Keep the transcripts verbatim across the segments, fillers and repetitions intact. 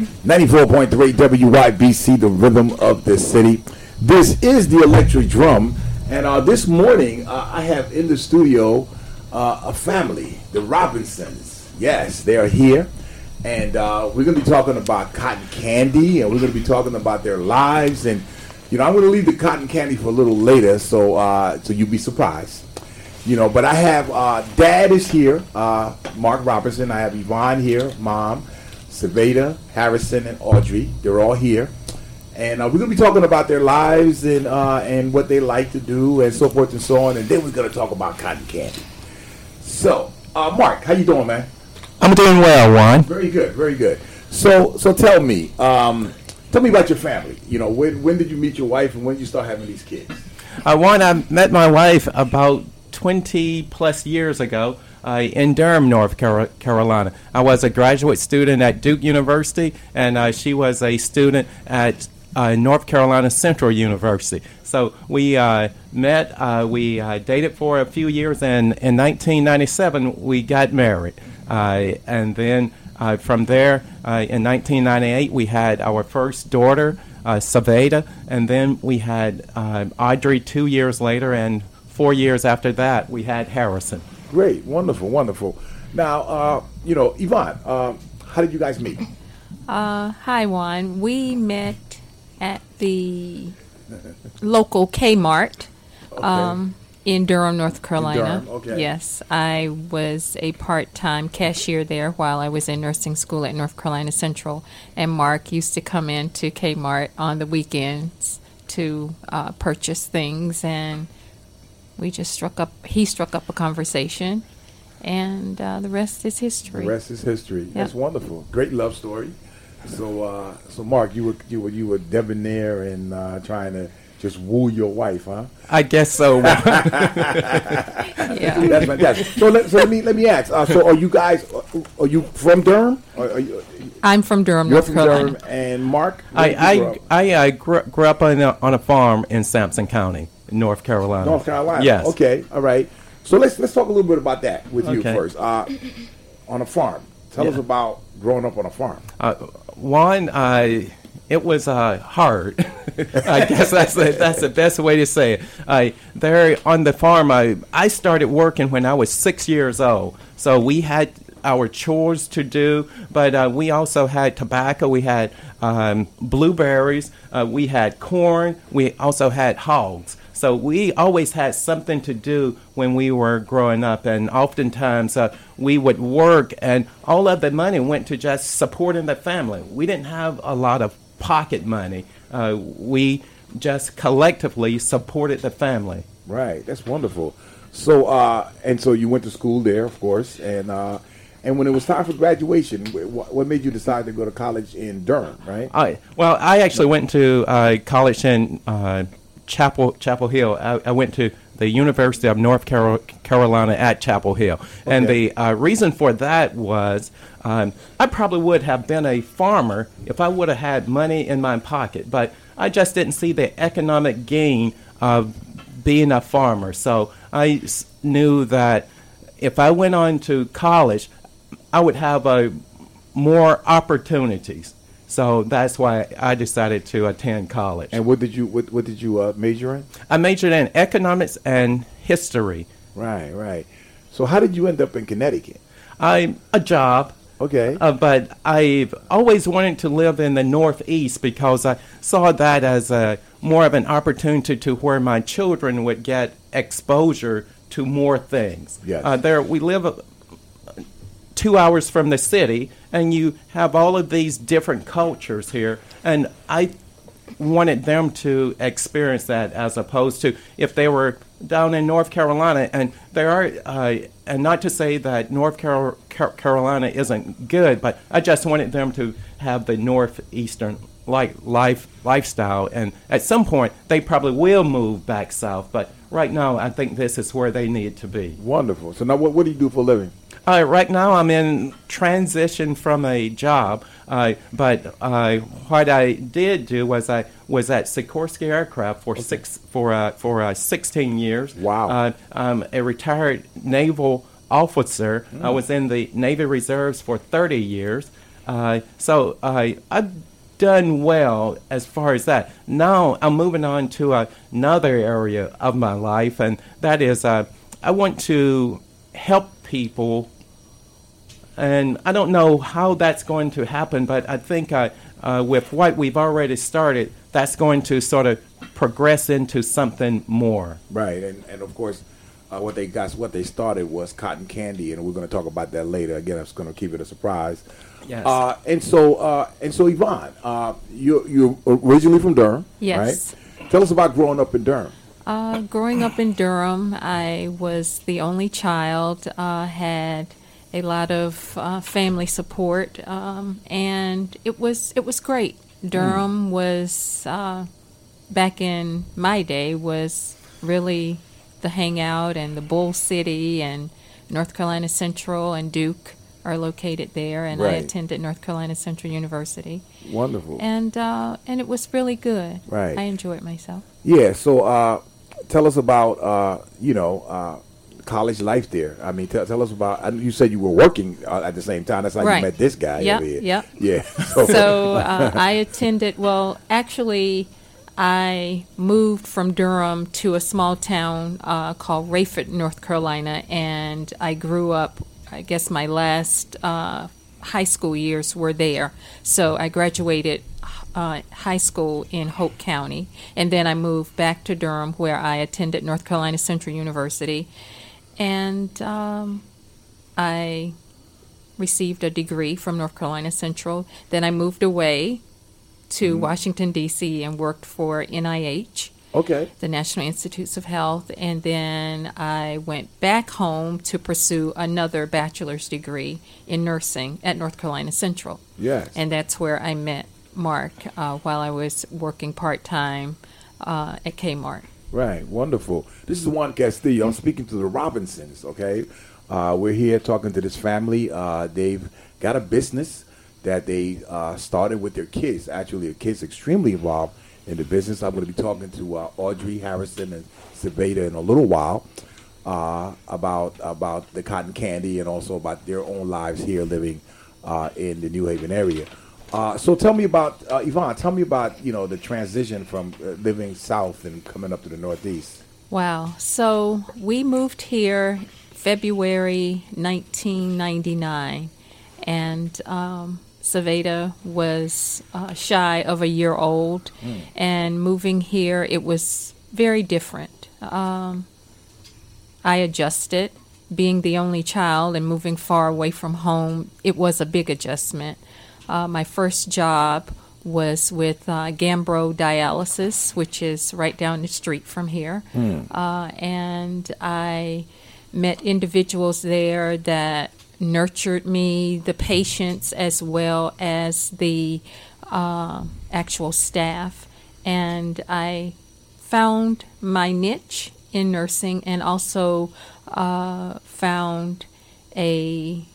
ninety-four point three W Y B C, the rhythm of the city. This is the Electric Drum, and uh, this morning uh, I have in the studio uh, a family, the Robinsons. Yes, they are here, and uh, we're going to be talking about cotton candy, and we're going to be talking about their lives. And you know, I'm going to leave the cotton candy for a little later, so uh, so you'll be surprised. You know, but I have uh, Dad is here, uh, Mark Robinson. I have Yvonne here, Mom, Saveda, Harrison, and Audrey. They're all here, and uh, we're gonna be talking about their lives and uh, and what they like to do and so forth and so on. And then we're gonna talk about cotton candy. So, uh, Mark, how you doing, man? I'm doing well, Juan. Very good, very good. So, so tell me, um, tell me about your family. You know, when when did you meet your wife, and when did you start having these kids? Uh, Juan, I met my wife about twenty plus years ago uh, in Durham, North Car- Carolina. I was a graduate student at Duke University, and uh, she was a student at uh, North Carolina Central University. So we uh, met, uh, we uh, dated for a few years, and in nineteen ninety-seven we got married. Uh, and then uh, from there, uh, in nineteen ninety-eight, we had our first daughter, uh, Saveda, and then we had uh, Audrey two years later, and Four years after that, we had Harrison. Great, wonderful, wonderful. Now, uh, you know, Yvonne, uh, how did you guys meet? Uh, hi, Juan. We met at the local Kmart Okay. um, in Durham, North Carolina. Durham, okay. Yes, I was a part-time cashier there while I was in nursing school at North Carolina Central, and Mark used to come in to Kmart on the weekends to uh, purchase things, and we just struck up, he struck up a conversation, and uh, the rest is history. The rest is history. Yep. That's wonderful. Great love story. So, uh, so Mark, you were you were you were debonair and uh, trying to just woo your wife, huh? I guess so. Yeah. That's fantastic. So let, so let me let me ask. Uh, so, are you guys? Are you from Durham? Or are you, I'm from Durham, you're North from Carolina. Durham, and Mark? where did you I grow I, up? I uh, grew, grew up on a, on a farm in Sampson County, North Carolina. North Carolina. Yes. Okay. All right. So let's let's talk a little bit about that with you Okay. first. Uh, on a farm. Tell us Yeah. about growing up on a farm. Uh, one, uh, it was uh, hard. I guess that's the, that's the best way to say it. Uh, there on the farm, I, I started working when I was six years old. So we had our chores to do, but uh, we also had tobacco. We had um, blueberries. Uh, we had corn. We also had hogs. So we always had something to do when we were growing up, and oftentimes uh, we would work, and all of the money went to just supporting the family. We didn't have a lot of pocket money. Uh, we just collectively supported the family. Right. That's wonderful. So uh, and so you went to school there, of course, and uh, and when it was time for graduation, wh- what made you decide to go to college in Durham? Right. I, well, I actually went to uh, college in uh, Chapel Chapel Hill. I, I went to the University of North Caro- Carolina at Chapel Hill, and Okay. the uh, reason for that was um, I probably would have been a farmer if I would have had money in my pocket, but I just didn't see the economic gain of being a farmer. So I s- knew that if I went on to college, I would have uh, more opportunities. So that's why I decided to attend college. And what did you what, what did you uh, major in? I majored in economics and history. Right, right. So how did you end up in Connecticut? I a job, Okay. uh, but I've always wanted to live in the Northeast because I saw that as a more of an opportunity to where my children would get exposure to more things. Yes. Uh, there we live. Uh, two hours from the city, and you have all of these different cultures here, and I wanted them to experience that as opposed to if they were down in North Carolina, and there are, uh, and not to say that North Car- Car- Carolina isn't good, but I just wanted them to have the northeastern like life lifestyle, and at some point they probably will move back south, but right now I think this is where they need to be. Wonderful. So now what, what do you do for a living? Uh, right now, I'm in transition from a job, uh, but uh, what I did do was I was at Sikorsky Aircraft for six for uh, for uh, sixteen years. Wow. Uh, I'm a retired naval officer. I was in the Navy Reserves for thirty years. Uh, so I I've done well as far as that. Now I'm moving on to uh, another area of my life, and that is uh, I want to help people. And I don't know how that's going to happen, but I think uh, uh, with what we've already started, that's going to sort of progress into something more. Right, and and of course, uh, what they got, what they started was cotton candy, and we're going to talk about that later. Again, I'm just going to keep it a surprise. Yes. Uh, and so, uh, and so, Yvonne, uh, you you're originally from Durham, Yes. right? Tell us about growing up in Durham. Uh, growing up in Durham, I was the only child, uh, had a lot of uh, family support, um, and it was it was great. Durham was, uh, back in my day, was really the hangout, and the Bull City and North Carolina Central and Duke are located there, and I Right. attended North Carolina Central University, Wonderful. and uh, and it was really good. Right. I enjoyed myself. Yeah. So, uh, tell us about uh, you know uh, college life there. I mean, tell, tell us about. I, you said you were working uh, at the same time. That's how Right. you met this guy Yep, over here. yep. Yeah. So uh, I attended, well, actually, I moved from Durham to a small town uh, called Rayford, North Carolina, and I grew up, I guess my last uh, high school years were there. So I graduated uh, high school in Hope County, and then I moved back to Durham, where I attended North Carolina Central University, and um, I received a degree from North Carolina Central. Then I moved away to Washington, D C and worked for N I H, Okay. the National Institutes of Health, and then I went back home to pursue another bachelor's degree in nursing at North Carolina Central. Yes. And that's where I met Mark uh, while I was working part-time uh, at Kmart. Right, wonderful. This is Juan Castillo. I'm speaking to the Robinsons, okay? Uh, we're here talking to this family. Uh, they've got a business that they uh, started with their kids. Actually, their kids extremely involved in the business. I'm going to be talking to uh, Audrey Harrison and Sabeda in a little while uh, about about the cotton candy and also about their own lives here living uh, in the New Haven area. Uh, so tell me about, uh, Yvonne, tell me about, you know, the transition from uh, living south and coming up to the Northeast. Wow. So we moved here February nineteen ninety-nine, and um, Saveda was uh, shy of a year old, mm. and moving here, it was very different. Um, I adjusted. Being the only child and moving far away from home, it was a big adjustment. Uh, my first job was with uh, Gambro Dialysis, which is right down the street from here. Mm. Uh, and I met individuals there that nurtured me, the patients as well as the uh, actual staff. And I found my niche in nursing, and also uh, found a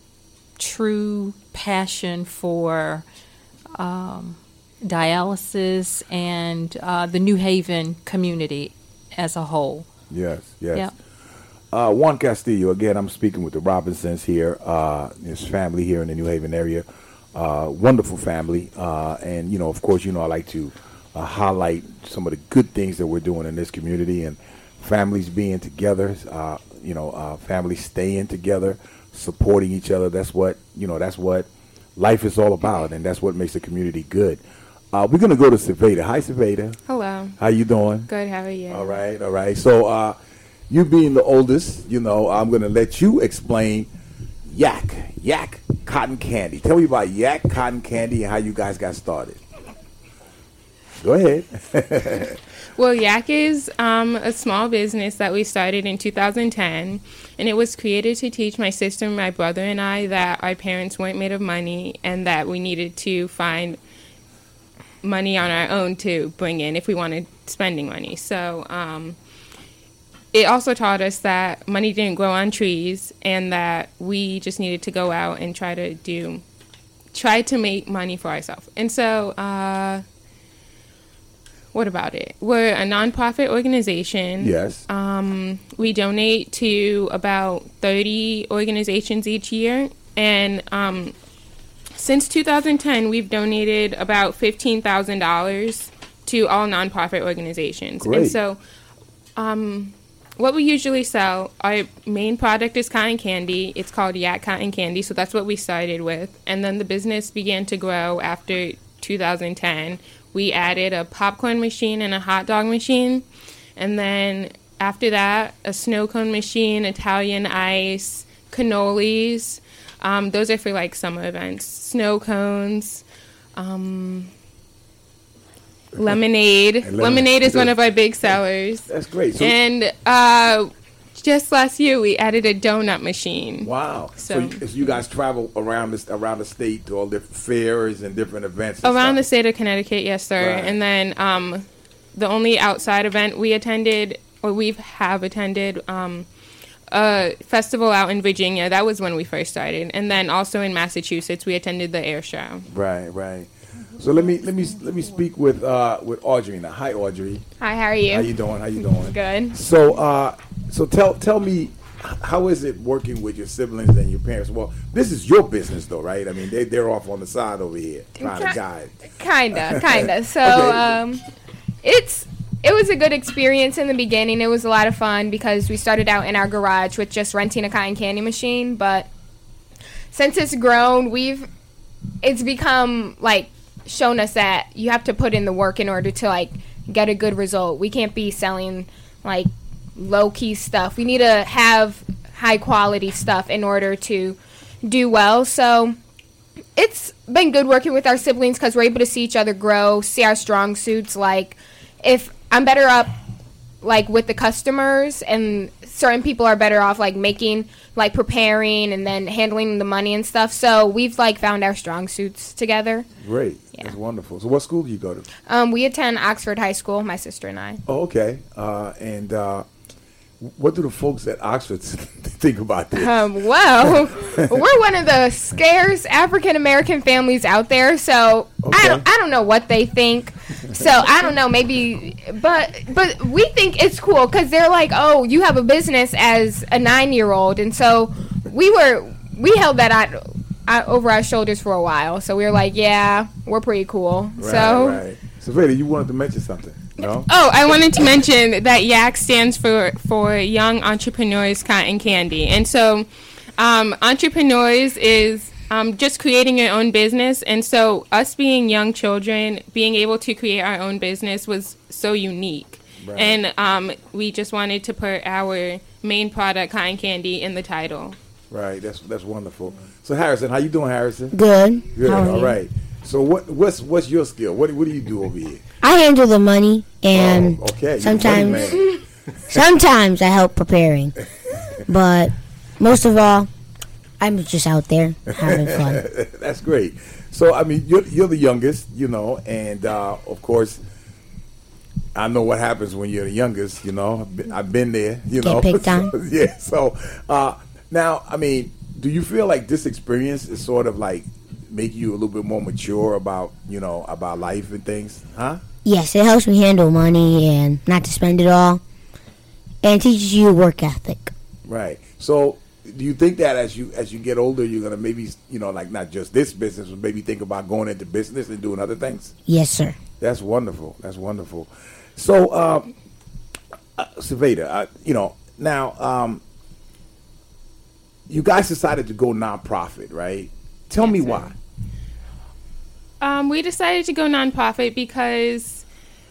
true passion for um, dialysis and uh, the New Haven community as a whole. Yes, yes. Yep. Uh, Juan Castillo, again, I'm speaking with the Robinsons here, uh, his family here in the New Haven area. Uh, wonderful family. Uh, and, you know, of course, you know, I like to uh, highlight some of the good things that we're doing in this community, and families being together, uh, you know, uh, families staying together, supporting each other. That's what, you know, that's what life is all about, and that's what makes the community good. Uh, we're going to go to Saveda. Hi, Saveda. Hello. How you doing? Good, how are you? All right, all right. So, uh, you being the oldest, you know, I'm going to let you explain Yak, Yak Cotton Candy. Tell me about Yak Cotton Candy and how you guys got started. Go ahead. Well, Yak is um, a small business that we started in two thousand ten, and it was created to teach my sister, my brother, and I that our parents weren't made of money and that we needed to find money on our own to bring in if we wanted spending money. So um, it also taught us that money didn't grow on trees and that we just needed to go out and try to do, try to make money for ourselves. And so, uh, what about it? We're a nonprofit organization. Yes. Um, we donate to about thirty organizations each year, and um, since two thousand ten, we've donated about fifteen thousand dollars to all nonprofit organizations. Great. And so um, what we usually sell, our main product is cotton candy. It's called Yak Cotton Candy, so that's what we started with. And then the business began to grow after two thousand ten. We added a popcorn machine and a hot dog machine. And then after that, a snow cone machine, Italian ice, cannolis. Um, those are for like summer events. Snow cones, um, lemonade. And lemon- Lemonade is one of our big sellers. That's great. So, And uh, just last year, we added a donut machine. wow. So, So- you, so you guys travel around this around the state to all different fairs and different events. and Around the stuff. state of Connecticut, yes, sir. Right. And then um, the only outside event we attended, or we have attended, um, a festival out in Virginia. That was when we first started. And then also in Massachusetts, we attended the air show. Right, right. So let me let me let me speak with uh, with Audrey now. Hi, Audrey. Hi, how are you? How you doing? How you doing? Good. So, uh, so tell tell me, h- how is it working with your siblings and your parents? Well, this is your business, though, right? I mean, they they're off on the side over here trying to Ki- guide. Kinda, kinda. So, Okay. um, it's it was a good experience in the beginning. It was a lot of fun because we started out in our garage with just renting a cotton candy machine, but since it's grown, we've it's become like shown us that you have to put in the work in order to like get a good result. We can't be selling like low key stuff. We need to have high quality stuff in order to do well. So it's been good working with our siblings because we're able to see each other grow, see our strong suits. Like if I'm better up like with the customers, and certain people are better off like making, like preparing and then handling the money and stuff. So we've like found our strong suits together. Great, Yeah. that's wonderful. So, what school do you go to? Um, we attend Oxford High School, my sister and I. Oh, okay. Uh, and uh, what do the folks at Oxford think about this? Um, well, we're one of the scarce African American families out there, so Okay. I don't I don't know what they think. So I don't know, maybe, but but we think it's cool because they're like, oh, you have a business as a nine year old, and so we were we held that out, out over our shoulders for a while. So we were like, yeah, we're pretty cool. Right, so. right. So, Veda, you wanted to mention something, no? Oh, I wanted to mention that YAC stands for for Young Entrepreneurs Cotton Candy. And so um, entrepreneurs is um, just creating your own business. And so us being young children, being able to create our own business was so unique. Right. And um, we just wanted to put our main product, cotton candy, in the title. Right. That's that's wonderful. So, Harrison, how you doing, Harrison? Good. Good. How are All you? right. So, what what's what's your skill? What what do you do over here? I handle the money, and Oh, okay. You're the sometimes money man. sometimes I help preparing, but most of all, I'm just out there having fun. That's great. So, I mean, you're, you're the youngest, you know, and uh, of course, I know what happens when you're the youngest, you know. I've been, I've been there, you Get know. picked on. So, yeah. So, uh, now, I mean, do you feel like this experience is sort of like make you a little bit more mature about, you know, about life and things? Huh? Yes, it helps me handle money and not to spend it all, and teaches you work ethic. Right. So, do you think that as you as you get older, you're gonna maybe, you know, like not just this business, but maybe think about going into business and doing other things? Yes, sir. That's wonderful. That's wonderful. So, um, uh, Saveda, uh, you know, now um, you guys decided to go nonprofit, right? Tell me Yes, sir. why. Um, we decided to go nonprofit because.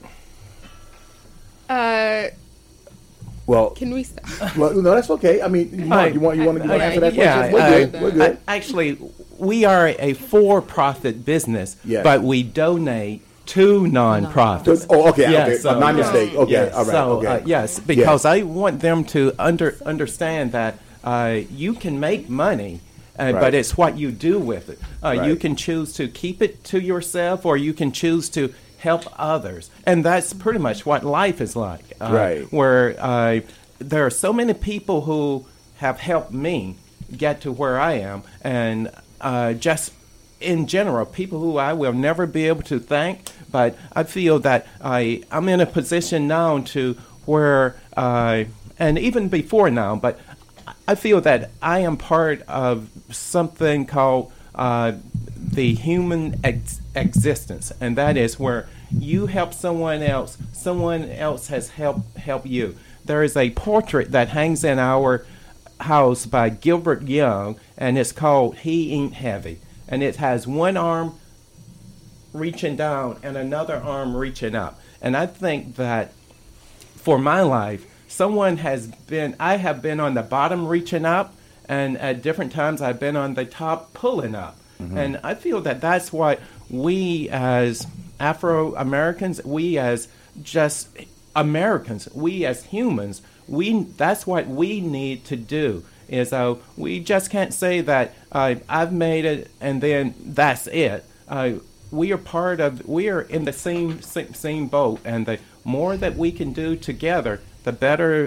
Uh, Well, can we stop? well, no, that's okay. I mean, Mark, you want you want to I- answer that yeah, question? We're I- good. We're good. I- actually, we are a for-profit business, Yes. but we donate to nonprofits. Oh, okay, Yeah, okay. so- My mistake. Okay, Yes, all right. so, okay. uh, yes, because I want them to under understand that uh, you can make money, uh, Right. but it's what you do with it. Uh, You Right. can choose to keep it to yourself, or you can choose to help others, and that's pretty much what life is like. Uh, Right. Where uh, there are so many people who have helped me get to where I am, and uh, just in general, people who I will never be able to thank, but I feel that I, I'm in a position now to where, uh, and even before now, but I feel that I am part of something called uh, the human ex- existence, and that is where you help someone else, someone else has helped help you. There is a portrait that hangs in our house by Gilbert Young, and it's called He Ain't Heavy, and it has one arm reaching down and another arm reaching up. And I think that for my life, someone has been, I have been on the bottom reaching up, and at different times I've been on the top pulling up. Mm-hmm. And I feel that that's what we as Afro-Americans, we as just Americans, we as humans, we that's what we need to do. Is uh, we just can't say that uh, I've made it and then that's it. Uh, we are part of, we are in the same, same same boat, and the more that we can do together, the better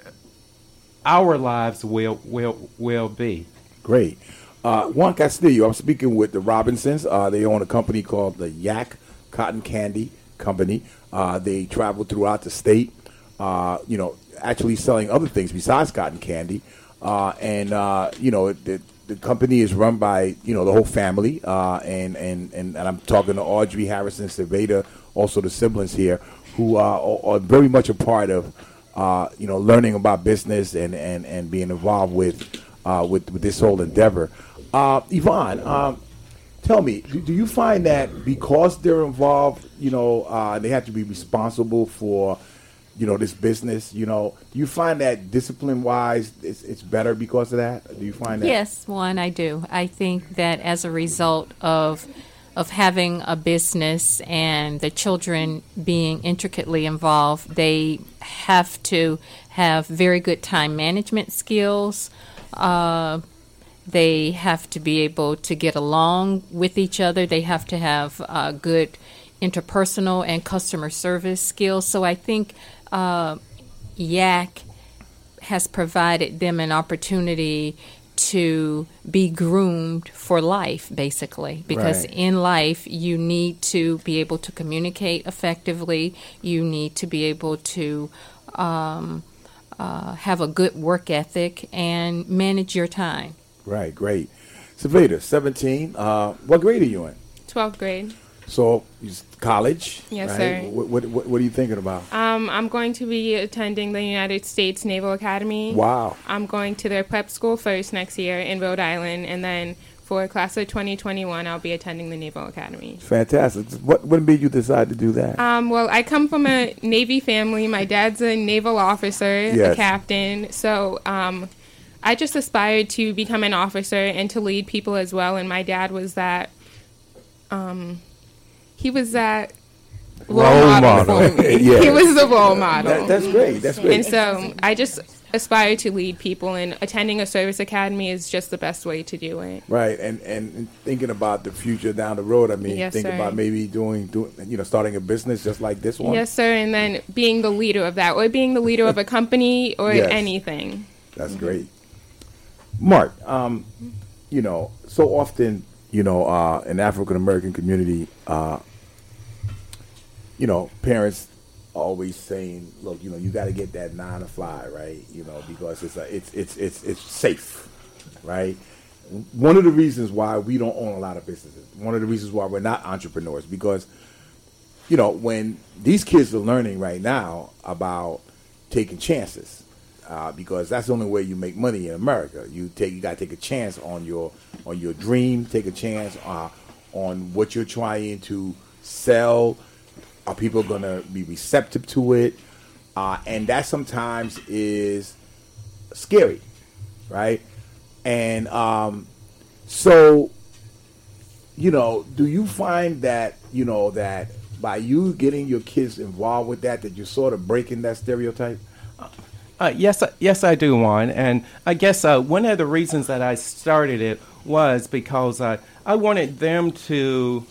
our lives will will will be. Great. Uh, Juan Castillo, I'm speaking with the Robinsons. Uh, they own a company called the Yak Cotton Candy Company. Uh, they travel throughout the state, uh, you know, actually selling other things besides cotton candy. Uh, and, uh, you know, the, the company is run by, you know, the whole family. Uh, and, and, and, and I'm talking to Audrey Harrison Cerveda, also the siblings here, who uh, are, are very much a part of, uh, you know, learning about business and, and, and being involved with, uh, with, with this whole endeavor. Uh, Yvonne, um, tell me, do, do you find that because they're involved, you know, uh, they have to be responsible for, you know, this business, you know, do you find that discipline-wise it's, it's better because of that? Do you find that? Yes, one, I do. I think that as a result of of having a business and the children being intricately involved, they have to have very good time management skills. Uh, they have to be able to get along with each other. They have to have uh, good interpersonal and customer service skills. So I think uh, Yak has provided them an opportunity to be groomed for life, basically, because Right. in life you need to be able to communicate effectively. You need to be able to um, uh, have a good work ethic and manage your time. Right, great. Savita, seventeen, uh, what grade are you in? twelfth grade. So, you s- college? Yes, right? sir. What, what, what, what are you thinking about? Um, I'm going to be attending the United States Naval Academy. Wow. I'm going to their prep school first next year in Rhode Island, and then for class of twenty twenty-one, I'll be attending the Naval Academy. Fantastic. What, what made you decide to do that? Um, well, I come from a Navy family. My dad's a naval officer, Yes. a captain. So um, I just aspired to become an officer and to lead people as well. And my dad was that. Um, he was that role, Role model, model. for me. Yes. He was the role model. That, that's great. That's great. And so I just aspire to lead people, and attending a service academy is just the best way to do it. Right, and, and and thinking about the future down the road, I mean, Yes, think sir. about maybe doing, doing, you know, starting a business just like this one. Yes, sir. And then being the leader of that, or being the leader of a company, or Yes. anything. That's great. Mark, um, you know, so often, you know, uh, in the African American community, uh, you know, parents are always saying, "Look, you know, you got to get that nine to five, right? You know, because it's a, it's it's it's it's safe, right?" One of the reasons why we don't own a lot of businesses, one of the reasons why we're not entrepreneurs, because, you know, when these kids are learning right now about taking chances, uh, because that's the only way you make money in America. You take, you got to take a chance on your on your dream, take a chance uh, on what you're trying to sell. Are people going to be receptive to it? Uh, and that sometimes is scary, right? And um, so, you know, do you find that, you know, that by you getting your kids involved with that, that you're sort of breaking that stereotype? Uh, yes, uh, yes, I do, Juan. And I guess uh, one of the reasons that I started it was because uh, I wanted them to,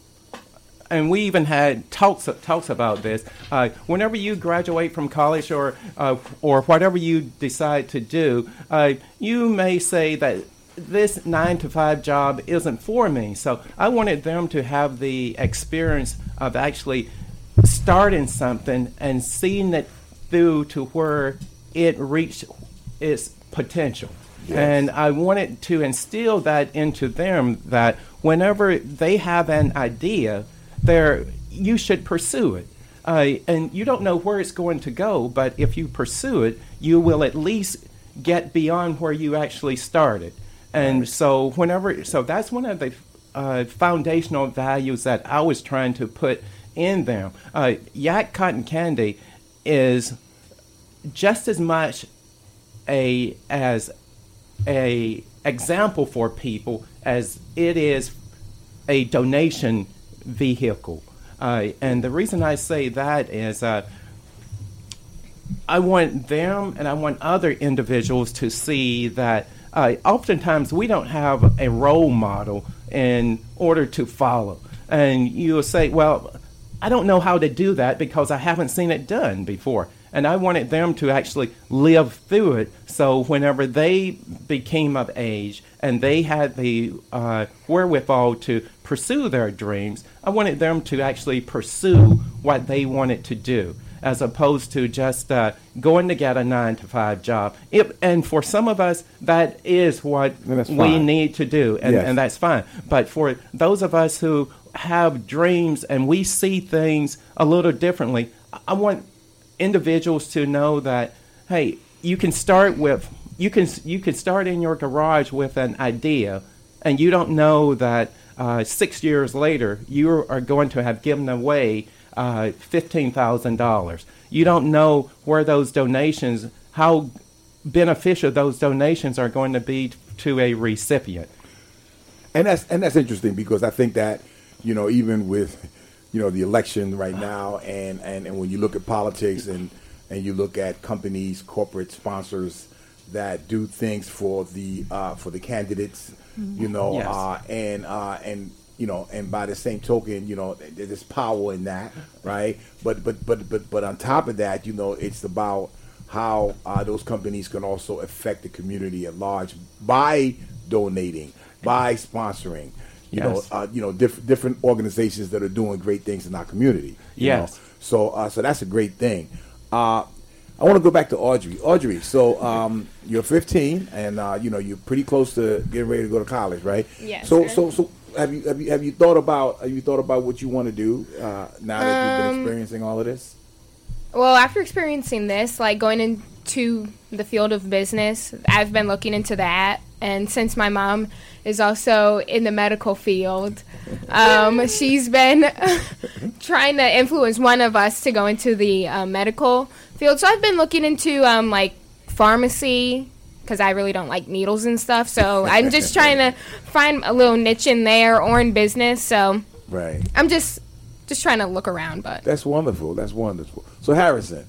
and we even had talks talks about this. Uh, whenever you graduate from college or uh, or whatever you decide to do, uh, you may say that this nine to five job isn't for me. So I wanted them to have the experience of actually starting something and seeing it through to where it reached its potential. And I wanted to instill that into them that whenever they have an idea, there you should pursue it. Uh, and you don't know where it's going to go, but if you pursue it, you will at least get beyond where you actually started. And so whenever, so that's one of the uh, foundational values that I was trying to put in them. Uh, Yak Cotton Candy is just as much a as a example for people as it is a donation vehicle. Uh, and the reason I say that is uh, I want them and I want other individuals to see that uh, oftentimes we don't have a role model in order to follow. And you'll say, well, I don't know how to do that because I haven't seen it done before. And I wanted them to actually live through it. So whenever they became of age and they had the uh, wherewithal to pursue their dreams, I wanted them to actually pursue what they wanted to do, as opposed to just uh, going to get a nine to five job. It, and for some of us, that is what we need to do, and, yes. and that's fine. But for those of us who have dreams and we see things a little differently, I want individuals to know that, hey, you can start with you can you can start in your garage with an idea, and you don't know that uh, six years later you are going to have given away uh, fifteen thousand dollars. You don't know where those donations, how beneficial those donations are going to be to a recipient. And that's and that's interesting because I think that, you know, even with, you know, the election right now, and, and, and when you look at politics and, and you look at companies, corporate sponsors that do things for the uh, for the candidates, you know, Yes. uh, and uh, and you know, and by the same token, you know, there's power in that, right? But but but but but on top of that, you know, it's about how uh, those companies can also affect the community at large by donating, by sponsoring. You Yes. know, uh, you know, diff- different organizations that are doing great things in our community. you Yes. know. So, uh, so that's a great thing. Uh, I want to go back to Audrey. Audrey, so um, you're fifteen, and uh, you know you're pretty close to getting ready to go to college, right? Yes, So, sir. so, so have you have you have you thought about have you thought about what you want to do uh, now that you've been Um, experiencing all of this? Well, after experiencing this, like going into the field of business, I've been looking into that. And since my mom is also in the medical field, um, she's been trying to influence one of us to go into the uh, medical field. So I've been looking into um, like pharmacy, because I really don't like needles and stuff. So I'm just trying to find a little niche in there or in business. So Right. I'm just just trying to look around. But That's wonderful. That's wonderful. So Harrison,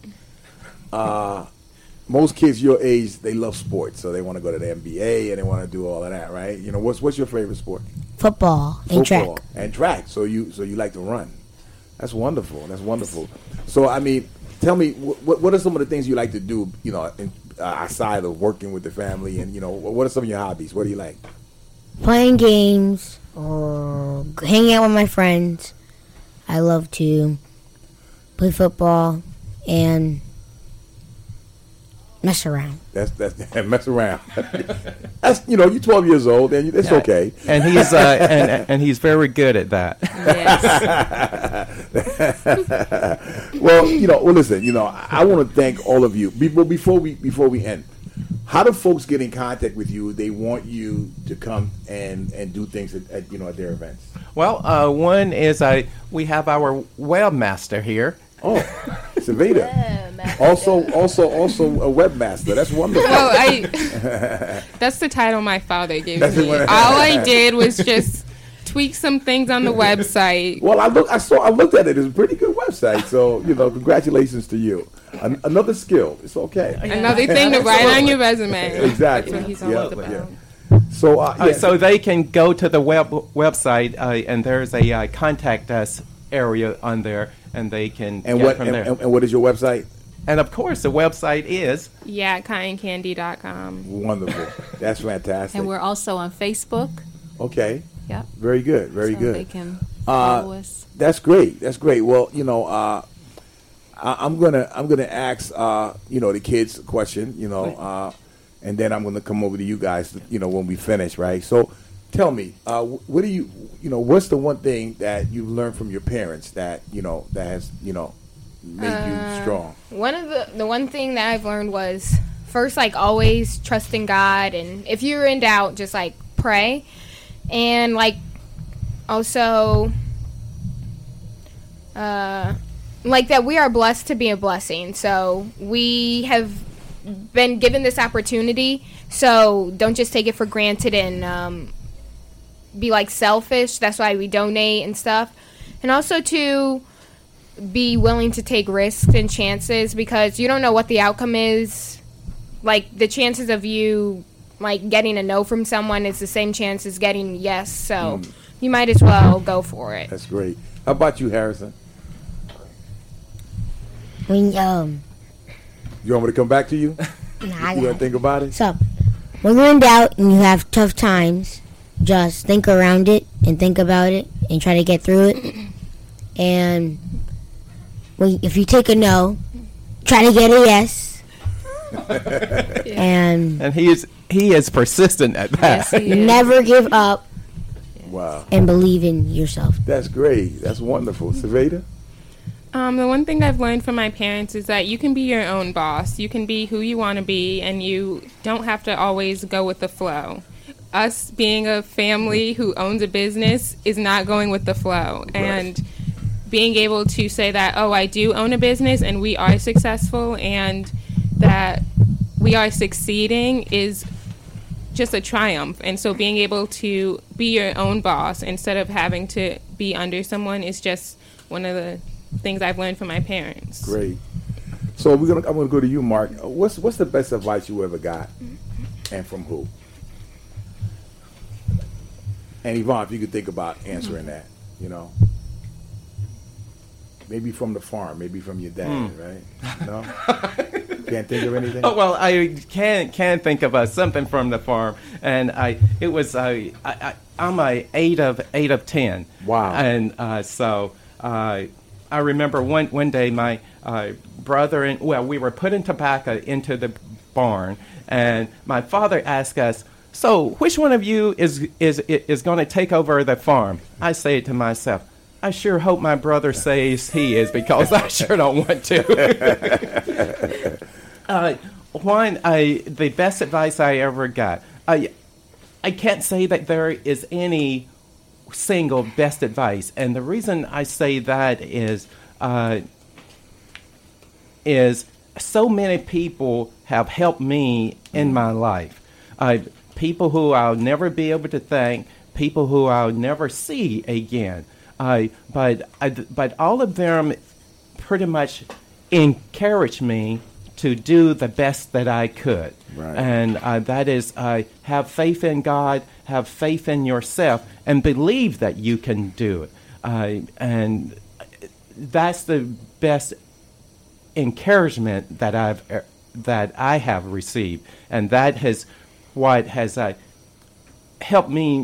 uh, most kids your age, they love sports, so they want to go to the N B A and they want to do all of that, right? You know, what's what's your favorite sport? Football and Football track. and track. So you so you like to run. That's wonderful. That's wonderful. So I mean, tell me what what are some of the things you like to do? You know, in, uh, outside of working with the family, and you know, what are some of your hobbies? What do you like? Playing games or hanging out with my friends. I love to play football and mess around. That's that's and mess around. That's you know, you're twelve years old, and it's Yeah. okay. And he's uh, and and he's very good at that. Yes. Well, you know, well, listen, you know, I, I want to thank all of you. Before before we before we end, how do folks get in contact with you? They want you to come and and do things at, at you know at their events. Well, uh, one is I we have our webmaster here. Oh, Savita. Also, also, also a webmaster. That's wonderful. Oh, I. That's the title my father gave That's me. what- All I did was just tweak some things on the website. Well, I look, I saw, I looked at it. It's a pretty good website. So you know, congratulations to you. An- another skill. It's okay. Another thing to write on your resume. Exactly. That's what he's Yeah, all about. yeah. So, uh, Uh, yeah. so they can go to the web website, uh, and there's a uh, contact us area on there, and they can and get what from and, there. and, and what is your website? And of course, the website is Yeah, cotton candy dot com. Wonderful. That's fantastic. And we're also on Facebook. Okay. Yep. Very good. Very so good. They can Uh, follow us. That's great. That's great. Well, you know, uh, I, I'm gonna I'm gonna ask uh, you know the kids a question. You know, uh, and then I'm going to come over to you guys, you know, when we finish, right? So tell me, uh, what do you, you know, what's the one thing that you've learned from your parents that, you know, that has, you know, made Uh, you strong? One of the the one thing that I've learned was first, like, always trust in God, and if you're in doubt, just like pray, and like also uh like that we are blessed to be a blessing. So we have been given this opportunity, so don't just take it for granted and um be like selfish. That's why we donate and stuff, and also to be willing to take risks and chances, because you don't know what the outcome is. Like, the chances of you like getting a no from someone is the same chance as getting yes, so Mm. you might as well go for it. That's great. How about you, Harrison? When um, You want me to come back to you? nah, I You got want to it. think about it? So, when you're in doubt and you have tough times, just think around it and think about it and try to get through it. And when, if you take a no, try to get a yes. And And he is he is persistent at that. Yes, he is. never give up Wow. and believe in yourself. That's great. That's wonderful. Saveda? Um, the one thing I've learned from my parents is that you can be your own boss. You can be who you want to be, and you don't have to always go with the flow. Us being a family who owns a business is not going with the flow. And being able to say that, oh, I do own a business and we are successful and that we are succeeding is just a triumph. And so being able to be your own boss instead of having to be under someone is just one of the things I've learned from my parents. Great. So we're gonna. I'm gonna go to you, Mark. What's What's the best advice you ever got, and from who? And Yvonne, if you could think about answering that, you know, maybe from the farm, maybe from your dad, right? No, can't think of anything. Oh, well, I can can think of uh, something from the farm, and I it was uh, I, I I'm a eight of eight of ten. Wow. And uh, so uh, I remember one one day my uh, brother and well we were putting tobacco into the barn, and my father asked us, "So which one of you is is is going to take over the farm?" I say to myself, I sure hope my brother says he is, because I sure don't want to. uh, one, I, the best advice I ever got. I, I can't say that there is any single best advice, and the reason I say that is, uh, is so many people have helped me in my life. Uh, people who I'll never be able to thank, people who I'll never see again. Uh, but I, but all of them pretty much encouraged me to do the best that I could. Right. And uh, that is uh, have faith in God, have faith in yourself, and believe that you can do it. Uh, and that's the best encouragement that I've er, that I have received, and that has what has uh, helped me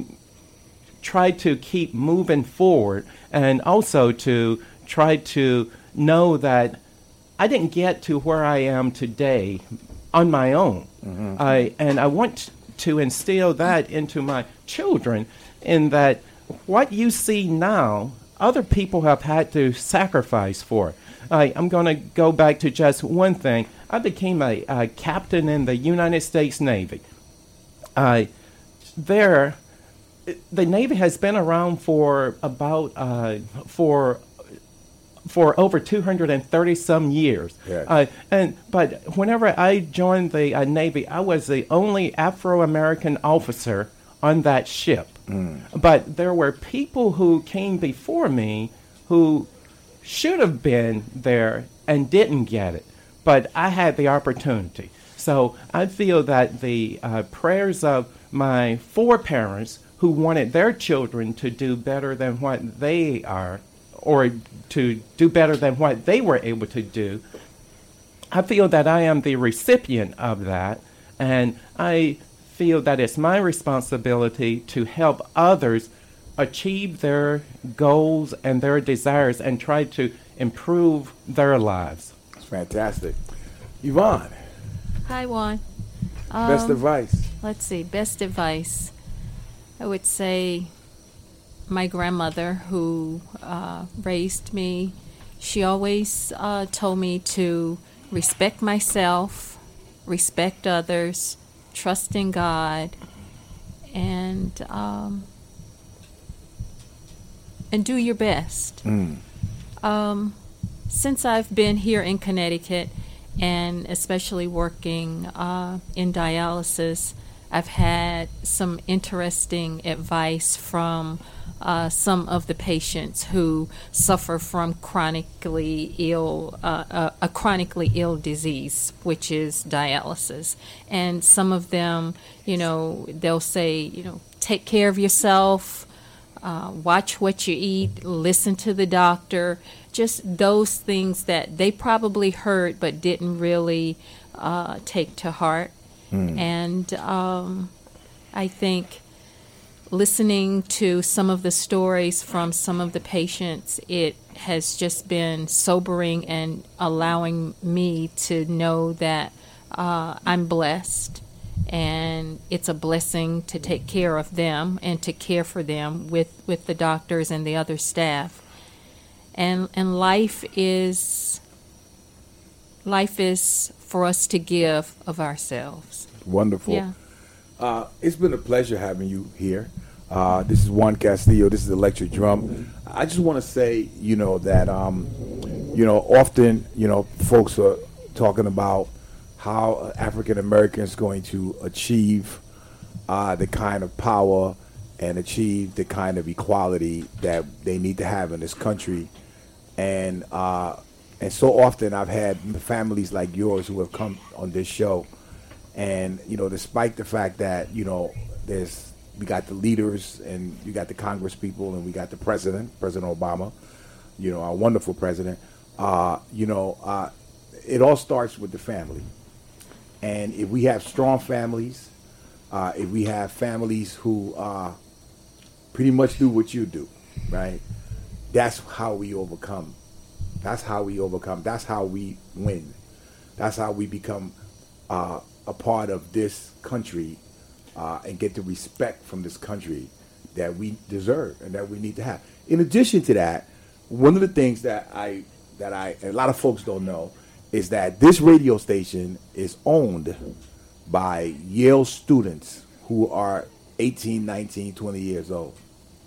try to keep moving forward, and also to try to know that I didn't get to where I am today on my own. Mm-hmm. I, and I want to instill that into my children, in that what you see now, other people have had to sacrifice for. I, I'm going to go back to just one thing. I became a, a captain in the United States Navy. I, there, the Navy has been around for about uh, for for over two hundred thirty some years. Yeah. Uh, and but whenever I joined the uh, Navy, I was the only Afro-American officer on that ship. Mm. But there were people who came before me who should have been there and didn't get it. But I had the opportunity. So I feel that the uh, prayers of my foreparents who wanted their children to do better than what they are, or to do better than what they were able to do, I feel that I am the recipient of that, and I feel that it's my responsibility to help others achieve their goals and their desires and try to improve their lives. It's fantastic. Yvonne. Hi, Juan. Best Um, advice. Let's see, best advice. I would say my grandmother who uh, raised me, she always uh, told me to respect myself, respect others, trust in God, and um, and do your best. Mm. Um, since I've been here in Connecticut, and especially working uh, in dialysis, I've had some interesting advice from uh, some of the patients who suffer from chronically ill, uh, uh, a chronically ill disease, which is dialysis. And some of them, you know, they'll say, you know, take care of yourself, uh, watch what you eat, listen to the doctor, just those things that they probably heard but didn't really uh, take to heart. Mm. And um, I think listening to some of the stories from some of the patients, it has just been sobering and allowing me to know that uh, I'm blessed, and it's a blessing to take care of them and to care for them with, with the doctors and the other staff. And and life is life is for us to give of ourselves. Wonderful. Yeah. Uh, it's been a pleasure having you here. Uh, this is Juan Castillo. This is Electric Drum. I just want to say, you know, that, um, you know, often, you know, folks are talking about how African Americans going to achieve uh, the kind of power and achieve the kind of equality that they need to have in this country. And uh, and so often I've had families like yours who have come on this show, and you know, despite the fact that you know there's we got the leaders and you got the Congress people and we got the president, President Obama, you know, our wonderful president. Uh, you know, uh, it all starts with the family, and if we have strong families, uh, if we have families who uh, pretty much do what you do, right? That's how we overcome. That's how we overcome. That's how we win. That's how we become uh, a part of this country uh, and get the respect from this country that we deserve and that we need to have. In addition to that, one of the things that I that I a lot of folks don't know is that this radio station is owned by Yale students who are eighteen, nineteen, twenty years old.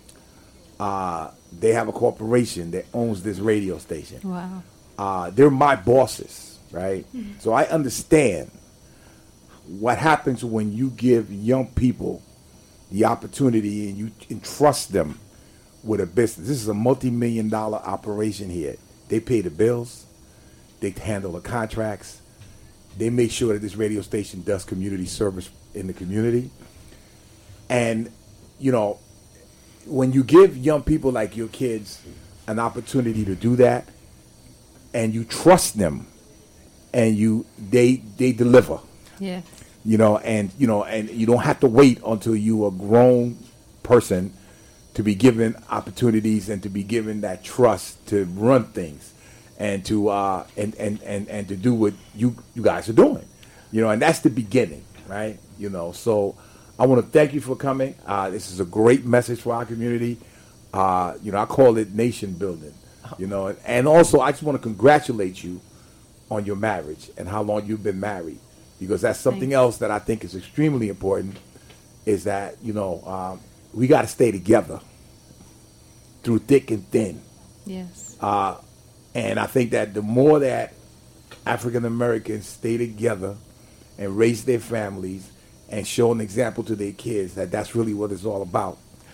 Uh, they have a corporation that owns this radio station. Wow. Uh, they're my bosses, right? Mm-hmm. So I understand what happens when you give young people the opportunity and you entrust them with a business. This is a multi-million dollar operation here. They pay the bills. They handle the contracts. They make sure that this radio station does community service in the community. And, you know, when you give young people like your kids an opportunity to do that, and you trust them, and you they they deliver. Yeah. You know, and you know, and you don't have to wait until you a grown person to be given opportunities and to be given that trust to run things, and to uh and and and, and to do what you you guys are doing. You know, and that's the beginning, right? You know, so I want to thank you for coming. Uh, this is a great message for our community. Uh, you know, I call it nation building. You know, and also I just want to congratulate you on your marriage and how long you've been married, because that's something else that I think is extremely important. Is that you know um, we got to stay together through thick and thin. Yes. Uh, and I think that the more that African Americans stay together and raise their families and show an example to their kids that that's really what it's all about,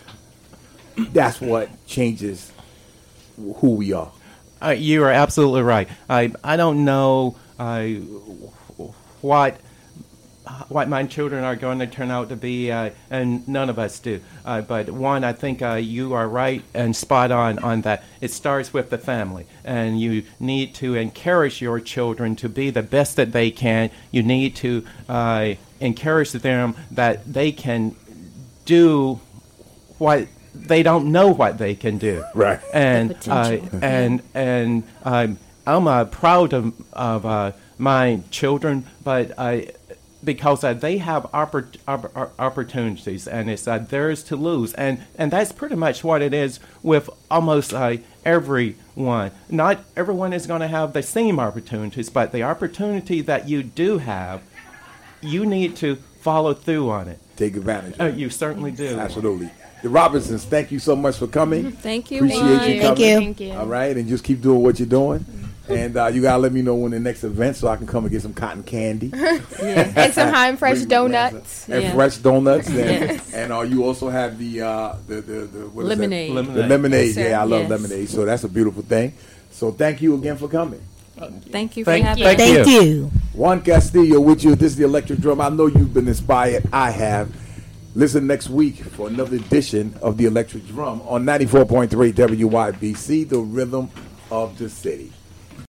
that's what changes who we are. Uh, you are absolutely right. I I don't know uh, what what my children are going to turn out to be, uh, and none of us do. Uh, but one, I think uh, you are right and spot on on that. It starts with the family, and you need to encourage your children to be the best that they can. You need to uh, encourage them that they can do what they don't know what they can do. Right. And uh, and and um, I'm uh, proud of of uh, my children, but I. because uh, they have oppor- opp- opportunities, and it's uh, theirs to lose, and and that's pretty much what it is with almost uh, everyone. Not everyone is going to have the same opportunities, but the opportunity that you do have, you need to follow through on it. Take advantage of Uh, it. you certainly do. Absolutely. The Robinsons, thank you so much for coming. Thank you. Appreciate Juan. you Thank coming. you. Thank you. All right, and just keep doing what you're doing. And uh, you gotta let me know when the next event, so I can come and get some cotton candy Yeah. And some high and fresh Bring- donuts. and Yeah. fresh donuts. And, Yes. and uh, you also have the uh, the the, the what is that? Lemonade. Lemonade. The lemonade. Yes, sir. Yeah, I love Yes. lemonade. So that's a beautiful thing. So thank you again for coming. Thank you for Thank- having thank me. you. Thank you. Juan Castillo with you. This is the Electric Drum. I know you've been inspired. I have. Listen next week for another edition of the Electric Drum on ninety-four point three W Y B C, the rhythm of the city.